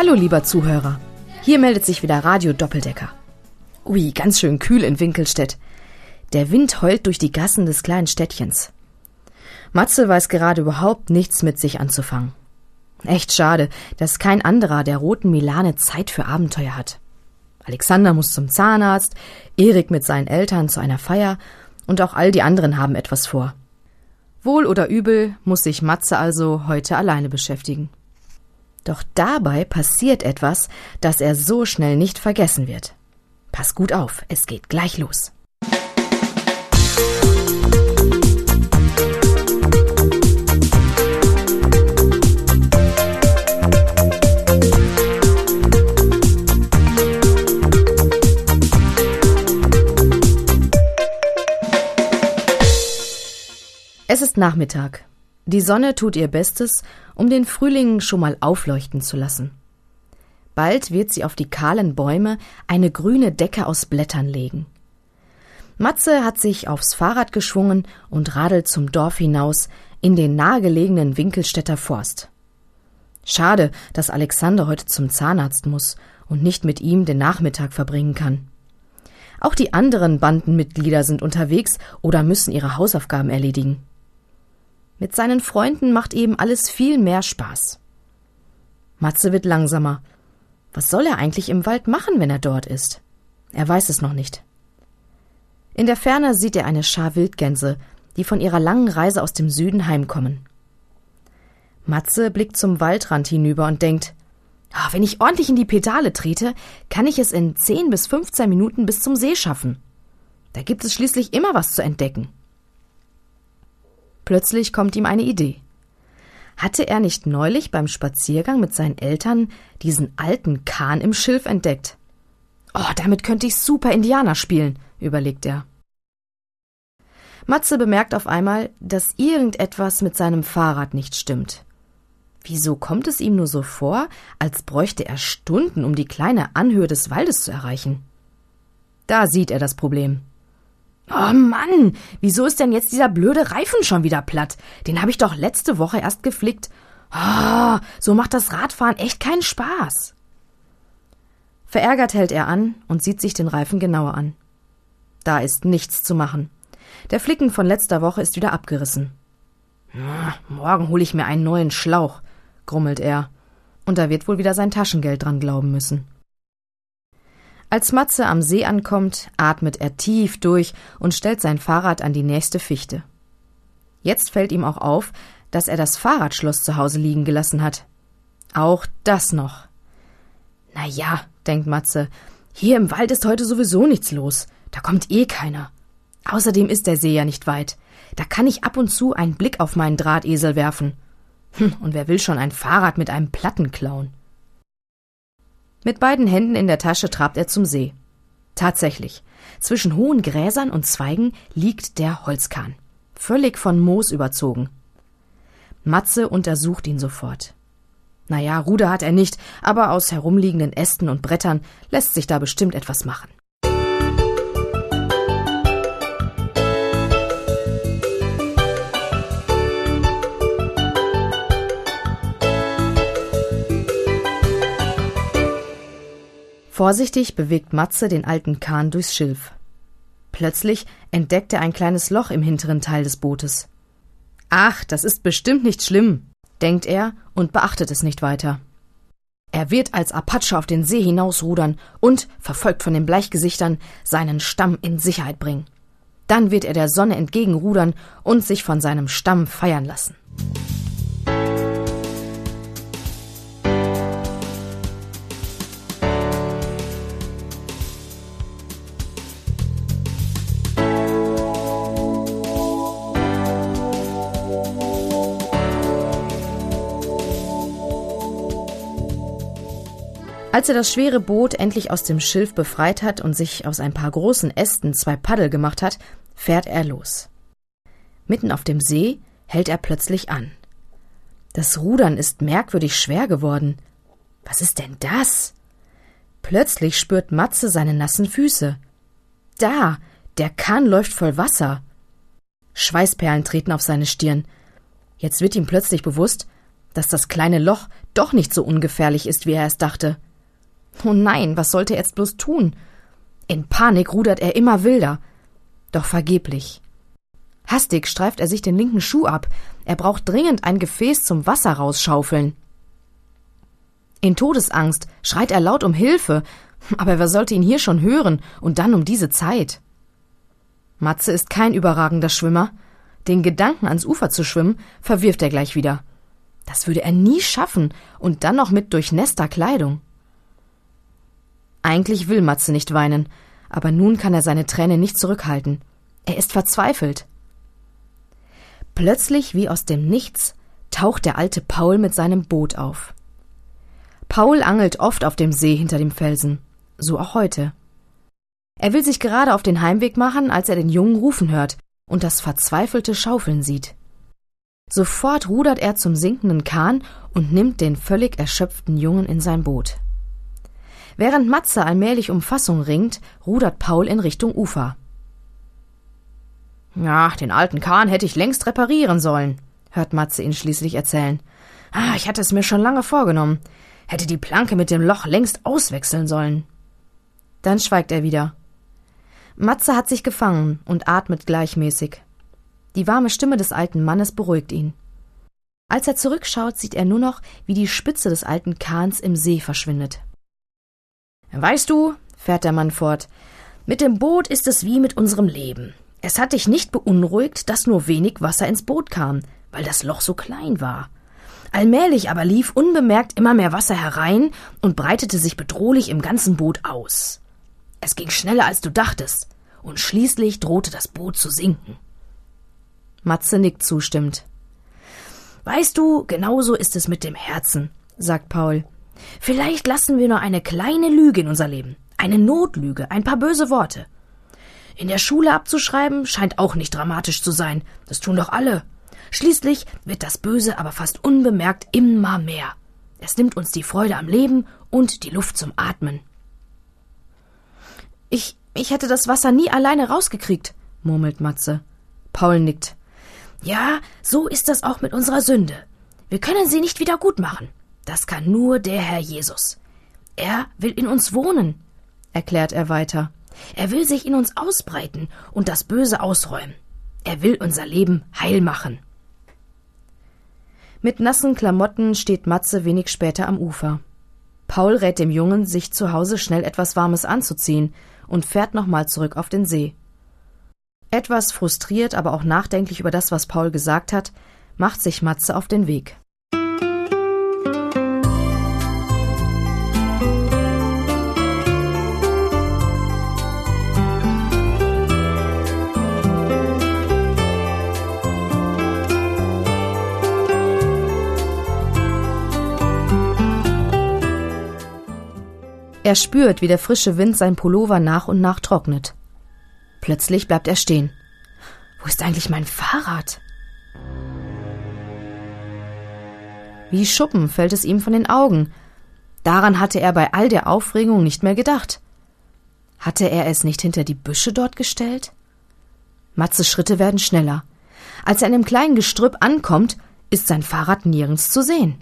Hallo lieber Zuhörer, hier meldet sich wieder Radio Doppeldecker. Ui, ganz schön kühl in Winkelstedt. Der Wind heult durch die Gassen des kleinen Städtchens. Matze weiß gerade überhaupt nichts mit sich anzufangen. Echt schade, dass kein anderer der roten Milane Zeit für Abenteuer hat. Alexander muss zum Zahnarzt, Erik mit seinen Eltern zu einer Feier und auch all die anderen haben etwas vor. Wohl oder übel muss sich Matze also heute alleine beschäftigen. Doch dabei passiert etwas, das er so schnell nicht vergessen wird. Pass gut auf, es geht gleich los. Es ist Nachmittag. Die Sonne tut ihr Bestes, um den Frühling schon mal aufleuchten zu lassen. Bald wird sie auf die kahlen Bäume eine grüne Decke aus Blättern legen. Matze hat sich aufs Fahrrad geschwungen und radelt zum Dorf hinaus in den nahegelegenen Winkelstädter Forst. Schade, dass Alexander heute zum Zahnarzt muss und nicht mit ihm den Nachmittag verbringen kann. Auch die anderen Bandenmitglieder sind unterwegs oder müssen ihre Hausaufgaben erledigen. Mit seinen Freunden macht eben alles viel mehr Spaß. Matze wird langsamer. Was soll er eigentlich im Wald machen, wenn er dort ist? Er weiß es noch nicht. In der Ferne sieht er eine Schar Wildgänse, die von ihrer langen Reise aus dem Süden heimkommen. Matze blickt zum Waldrand hinüber und denkt, wenn ich ordentlich in die Pedale trete, kann ich es in 10 bis 15 Minuten bis zum See schaffen. Da gibt es schließlich immer was zu entdecken. Plötzlich kommt ihm eine Idee. Hatte er nicht neulich beim Spaziergang mit seinen Eltern diesen alten Kahn im Schilf entdeckt? Damit könnte ich super Indianer spielen, überlegt er. Matze bemerkt auf einmal, dass irgendetwas mit seinem Fahrrad nicht stimmt. Wieso kommt es ihm nur so vor, als bräuchte er Stunden, um die kleine Anhöhe des Waldes zu erreichen? Da sieht er das Problem. Oh Mann, wieso ist denn jetzt dieser blöde Reifen schon wieder platt? Den habe ich doch letzte Woche erst geflickt. So macht das Radfahren echt keinen Spaß. Verärgert hält er an und sieht sich den Reifen genauer an. Da ist nichts zu machen. Der Flicken von letzter Woche ist wieder abgerissen. Morgen hole ich mir einen neuen Schlauch, grummelt er. Und da wird wohl wieder sein Taschengeld dran glauben müssen. Als Matze am See ankommt, atmet er tief durch und stellt sein Fahrrad an die nächste Fichte. Jetzt fällt ihm auch auf, dass er das Fahrradschloss zu Hause liegen gelassen hat. Auch das noch. Na ja, denkt Matze, hier im Wald ist heute sowieso nichts los. Da kommt eh keiner. Außerdem ist der See ja nicht weit. Da kann ich ab und zu einen Blick auf meinen Drahtesel werfen. Und wer will schon ein Fahrrad mit einem Platten klauen? Mit beiden Händen in der Tasche trabt er zum See. Tatsächlich, zwischen hohen Gräsern und Zweigen liegt der Holzkahn, völlig von Moos überzogen. Matze untersucht ihn sofort. Naja, Ruder hat er nicht, aber aus herumliegenden Ästen und Brettern lässt sich da bestimmt etwas machen. Vorsichtig bewegt Matze den alten Kahn durchs Schilf. Plötzlich entdeckt er ein kleines Loch im hinteren Teil des Bootes. Ach, das ist bestimmt nicht schlimm, denkt er und beachtet es nicht weiter. Er wird als Apache auf den See hinausrudern und, verfolgt von den Bleichgesichtern, seinen Stamm in Sicherheit bringen. Dann wird er der Sonne entgegenrudern und sich von seinem Stamm feiern lassen. Als er das schwere Boot endlich aus dem Schilf befreit hat und sich aus ein paar großen Ästen 2 Paddel gemacht hat, fährt er los. Mitten auf dem See hält er plötzlich an. Das Rudern ist merkwürdig schwer geworden. Was ist denn das? Plötzlich spürt Matze seine nassen Füße. Da, der Kahn läuft voll Wasser. Schweißperlen treten auf seine Stirn. Jetzt wird ihm plötzlich bewusst, dass das kleine Loch doch nicht so ungefährlich ist, wie er es dachte. Oh nein, was sollte er jetzt bloß tun? In Panik rudert er immer wilder. Doch vergeblich. Hastig streift er sich den linken Schuh ab. Er braucht dringend ein Gefäß zum Wasser rausschaufeln. In Todesangst schreit er laut um Hilfe, aber wer sollte ihn hier schon hören und dann um diese Zeit? Matze ist kein überragender Schwimmer. Den Gedanken, ans Ufer zu schwimmen, verwirft er gleich wieder. Das würde er nie schaffen und dann noch mit durchnässter Kleidung. Eigentlich will Matze nicht weinen, aber nun kann er seine Tränen nicht zurückhalten. Er ist verzweifelt. Plötzlich, wie aus dem Nichts, taucht der alte Paul mit seinem Boot auf. Paul angelt oft auf dem See hinter dem Felsen, so auch heute. Er will sich gerade auf den Heimweg machen, als er den Jungen rufen hört und das verzweifelte Schaufeln sieht. Sofort rudert er zum sinkenden Kahn und nimmt den völlig erschöpften Jungen in sein Boot. Während Matze allmählich um Fassung ringt, rudert Paul in Richtung Ufer. »Ja, den alten Kahn hätte ich längst reparieren sollen«, hört Matze ihn schließlich erzählen. »Ich hatte es mir schon lange vorgenommen. Hätte die Planke mit dem Loch längst auswechseln sollen.« Dann schweigt er wieder. Matze hat sich gefangen und atmet gleichmäßig. Die warme Stimme des alten Mannes beruhigt ihn. Als er zurückschaut, sieht er nur noch, wie die Spitze des alten Kahns im See verschwindet. »Weißt du«, fährt der Mann fort, »mit dem Boot ist es wie mit unserem Leben. Es hat dich nicht beunruhigt, dass nur wenig Wasser ins Boot kam, weil das Loch so klein war. Allmählich aber lief unbemerkt immer mehr Wasser herein und breitete sich bedrohlich im ganzen Boot aus. Es ging schneller, als du dachtest, und schließlich drohte das Boot zu sinken.« Matze nickt zustimmend. »Weißt du, genauso ist es mit dem Herzen«, sagt Paul. »Vielleicht lassen wir nur eine kleine Lüge in unser Leben, eine Notlüge, ein paar böse Worte. In der Schule abzuschreiben scheint auch nicht dramatisch zu sein, das tun doch alle. Schließlich wird das Böse aber fast unbemerkt immer mehr. Es nimmt uns die Freude am Leben und die Luft zum Atmen.« Ich hätte das Wasser nie alleine rausgekriegt«, murmelt Matze. Paul nickt. »Ja, so ist das auch mit unserer Sünde. Wir können sie nicht wieder gut machen. Das kann nur der Herr Jesus. Er will in uns wohnen«, erklärt er weiter. »Er will sich in uns ausbreiten und das Böse ausräumen. Er will unser Leben heil machen.« Mit nassen Klamotten steht Matze wenig später am Ufer. Paul rät dem Jungen, sich zu Hause schnell etwas Warmes anzuziehen und fährt nochmal zurück auf den See. Etwas frustriert, aber auch nachdenklich über das, was Paul gesagt hat, macht sich Matze auf den Weg. Er spürt, wie der frische Wind sein Pullover nach und nach trocknet. Plötzlich bleibt er stehen. Wo ist eigentlich mein Fahrrad? Wie Schuppen fällt es ihm von den Augen. Daran hatte er bei all der Aufregung nicht mehr gedacht. Hatte er es nicht hinter die Büsche dort gestellt? Matzes Schritte werden schneller. Als er an dem kleinen Gestrüpp ankommt, ist sein Fahrrad nirgends zu sehen.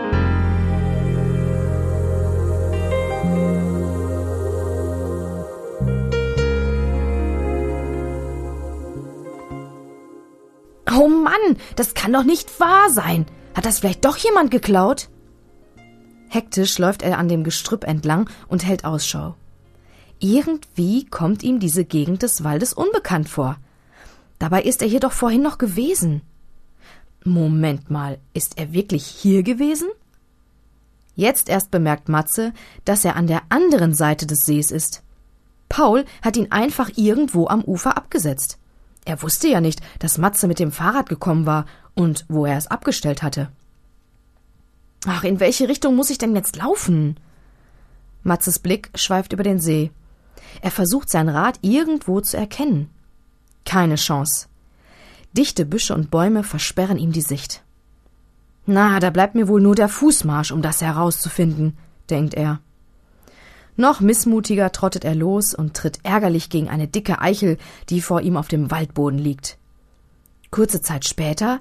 Oh Mann, das kann doch nicht wahr sein. Hat das vielleicht doch jemand geklaut? Hektisch läuft er an dem Gestrüpp entlang und hält Ausschau. Irgendwie kommt ihm diese Gegend des Waldes unbekannt vor. Dabei ist er hier doch vorhin noch gewesen. Moment mal, ist er wirklich hier gewesen? Jetzt erst bemerkt Matze, dass er an der anderen Seite des Sees ist. Paul hat ihn einfach irgendwo am Ufer abgesetzt. Er wusste ja nicht, dass Matze mit dem Fahrrad gekommen war und wo er es abgestellt hatte. Ach, in welche Richtung muss ich denn jetzt laufen? Matzes Blick schweift über den See. Er versucht, sein Rad irgendwo zu erkennen. Keine Chance. Dichte Büsche und Bäume versperren ihm die Sicht. Na, da bleibt mir wohl nur der Fußmarsch, um das herauszufinden, denkt er. Noch missmutiger trottet er los und tritt ärgerlich gegen eine dicke Eichel, die vor ihm auf dem Waldboden liegt. Kurze Zeit später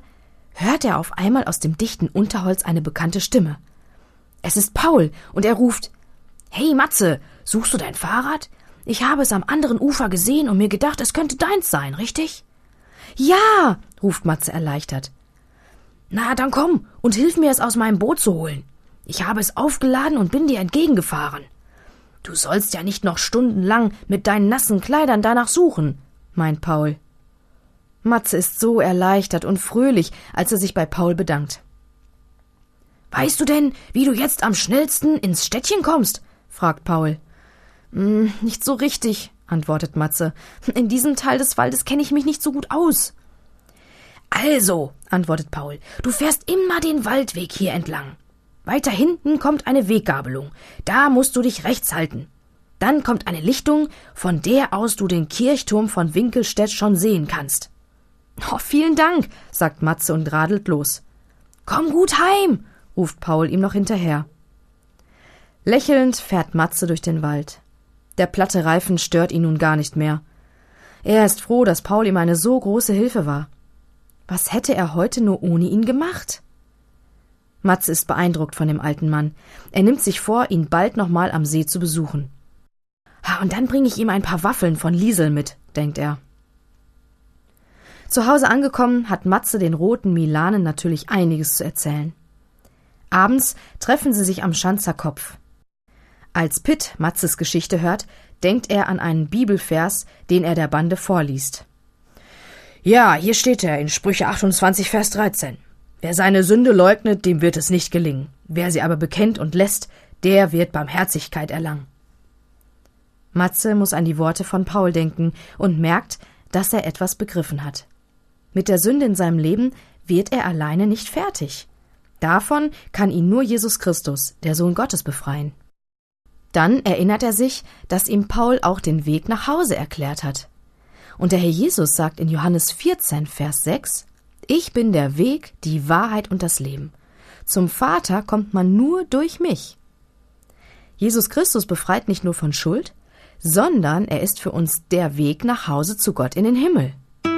hört er auf einmal aus dem dichten Unterholz eine bekannte Stimme. Es ist Paul, und er ruft: »Hey Matze, suchst du dein Fahrrad? Ich habe es am anderen Ufer gesehen und mir gedacht, es könnte deins sein, richtig?« »Ja«, ruft Matze erleichtert. »Na, dann komm und hilf mir, es aus meinem Boot zu holen. Ich habe es aufgeladen und bin dir entgegengefahren.« »Du sollst ja nicht noch stundenlang mit deinen nassen Kleidern danach suchen«, meint Paul. Matze ist so erleichtert und fröhlich, als er sich bei Paul bedankt. »Weißt du denn, wie du jetzt am schnellsten ins Städtchen kommst?« fragt Paul. »Nicht so richtig«, antwortet Matze. »In diesem Teil des Waldes kenne ich mich nicht so gut aus.« »Also«, antwortet Paul, »du fährst immer den Waldweg hier entlang. Weiter hinten kommt eine Weggabelung. Da musst du dich rechts halten. Dann kommt eine Lichtung, von der aus du den Kirchturm von Winkelstedt schon sehen kannst.« »Oh, vielen Dank«, sagt Matze und radelt los. »Komm gut heim«, ruft Paul ihm noch hinterher. Lächelnd fährt Matze durch den Wald. Der platte Reifen stört ihn nun gar nicht mehr. Er ist froh, dass Paul ihm eine so große Hilfe war. Was hätte er heute nur ohne ihn gemacht? Matze ist beeindruckt von dem alten Mann. Er nimmt sich vor, ihn bald nochmal am See zu besuchen. Und dann bringe ich ihm ein paar Waffeln von Liesel mit, denkt er. Zu Hause angekommen, hat Matze den roten Milanen natürlich einiges zu erzählen. Abends treffen sie sich am Schanzer Kopf. Als Pitt Matzes Geschichte hört, denkt er an einen Bibelvers, den er der Bande vorliest. »Ja, hier steht er in Sprüche 28, Vers 13. Wer seine Sünde leugnet, dem wird es nicht gelingen. Wer sie aber bekennt und lässt, der wird Barmherzigkeit erlangen.« Matze muss an die Worte von Paul denken und merkt, dass er etwas begriffen hat. Mit der Sünde in seinem Leben wird er alleine nicht fertig. Davon kann ihn nur Jesus Christus, der Sohn Gottes, befreien. Dann erinnert er sich, dass ihm Paul auch den Weg nach Hause erklärt hat. Und der Herr Jesus sagt in Johannes 14, Vers 6, »Ich bin der Weg, die Wahrheit und das Leben. Zum Vater kommt man nur durch mich.« Jesus Christus befreit nicht nur von Schuld, sondern er ist für uns der Weg nach Hause zu Gott in den Himmel.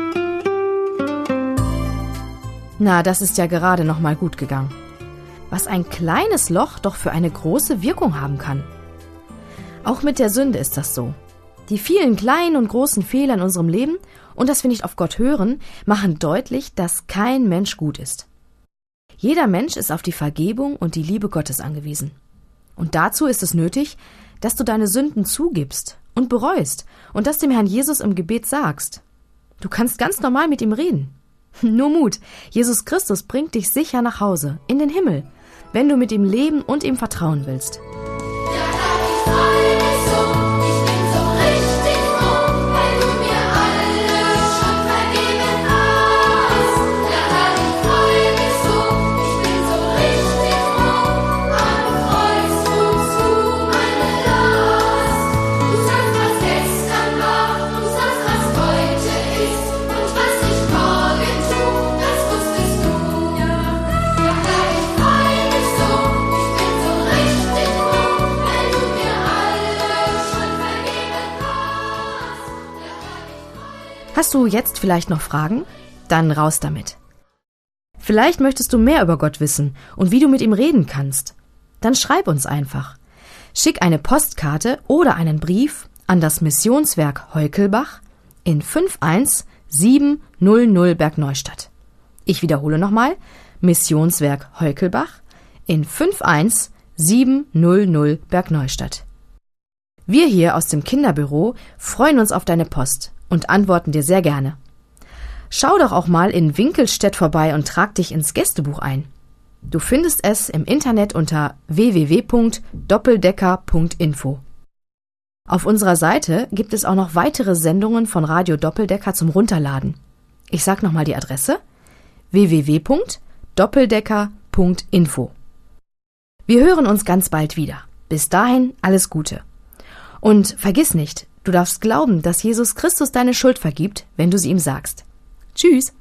Na, das ist ja gerade noch mal gut gegangen. Was ein kleines Loch doch für eine große Wirkung haben kann. Auch mit der Sünde ist das so. Die vielen kleinen und großen Fehler in unserem Leben und dass wir nicht auf Gott hören, machen deutlich, dass kein Mensch gut ist. Jeder Mensch ist auf die Vergebung und die Liebe Gottes angewiesen. Und dazu ist es nötig, dass du deine Sünden zugibst und bereust und das dem Herrn Jesus im Gebet sagst. Du kannst ganz normal mit ihm reden. Nur Mut, Jesus Christus bringt dich sicher nach Hause, in den Himmel, wenn du mit ihm leben und ihm vertrauen willst. Hast du jetzt vielleicht noch Fragen? Dann raus damit. Vielleicht möchtest du mehr über Gott wissen und wie du mit ihm reden kannst. Dann schreib uns einfach. Schick eine Postkarte oder einen Brief an das Missionswerk Heukelbach in 51700 Bergneustadt. Ich wiederhole nochmal, Missionswerk Heukelbach in 51700 Bergneustadt. Wir hier aus dem Kinderbüro freuen uns auf deine Post und antworten dir sehr gerne. Schau doch auch mal in Winkelstedt vorbei und trag dich ins Gästebuch ein. Du findest es im Internet unter www.doppeldecker.info. Auf unserer Seite gibt es auch noch weitere Sendungen von Radio Doppeldecker zum Runterladen. Ich sag nochmal die Adresse: www.doppeldecker.info. Wir hören uns ganz bald wieder. Bis dahin alles Gute. Und vergiss nicht, du darfst glauben, dass Jesus Christus deine Schuld vergibt, wenn du sie ihm sagst. Tschüss!